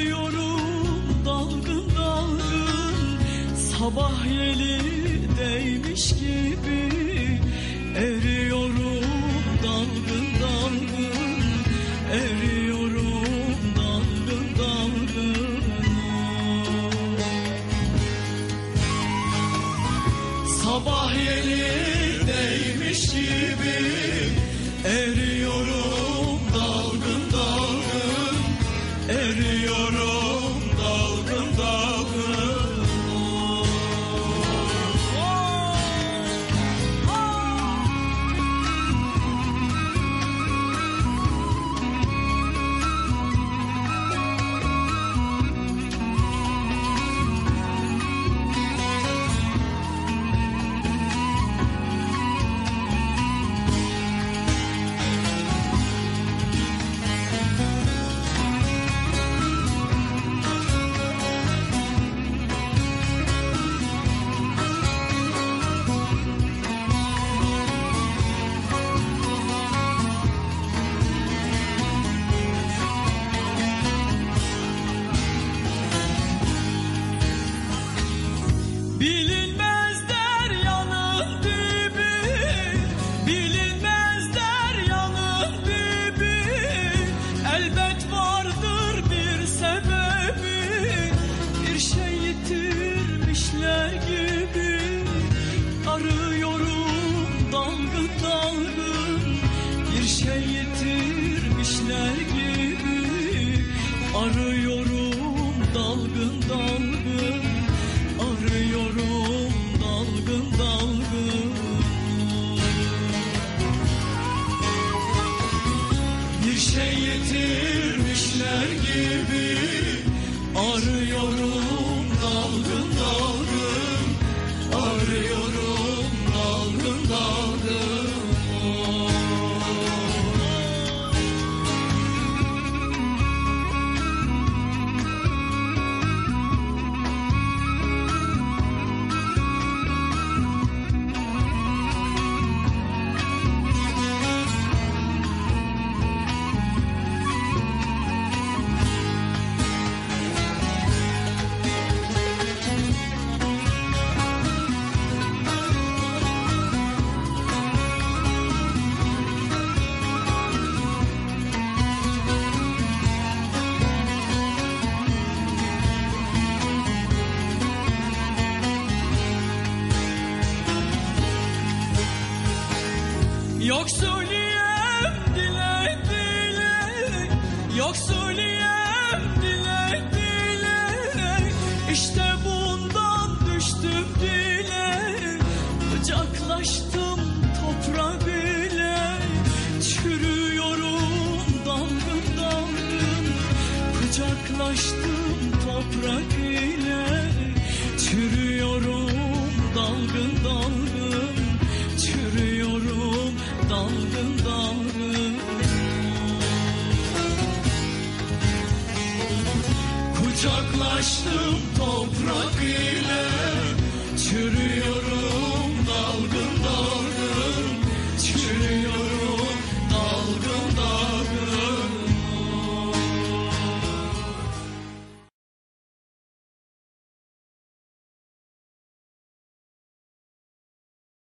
Eriyorum dalgın dalgın, sabah yeli değmiş gibi. Eriyorum dalgın dalgın, eriyorum dalgın dalgın. Sabah yeli değmiş gibi, eriyorum dalgın dalgın, eriyorum dalgın dalgın. Bilinmez deryanın dibi, bilinmez deryanın dibi. Elbet vardır bir sebebi, bir şey yitirmişler gibi. Arıyorum dalgın dalgın, bir şey yitirmişler gibi. Arıyorum dalgın dalgın, arıyorum dalgın dalgın. Bir şey yitirmişler gibi, arıyorum dalgın dalgın, arıyorum dalgın dalgın. Yoksuliyem dile dile, yoksuliyem dile dile. İşte bundan düştüm dile, kucaklaştım toprak ile. Çürüyorum dalgın dalgın, kucaklaştım toprak ile. Çürüyorum dalgın dalgın, çürüyorum dalgın dalgın. Kucaklaştım toprak ile.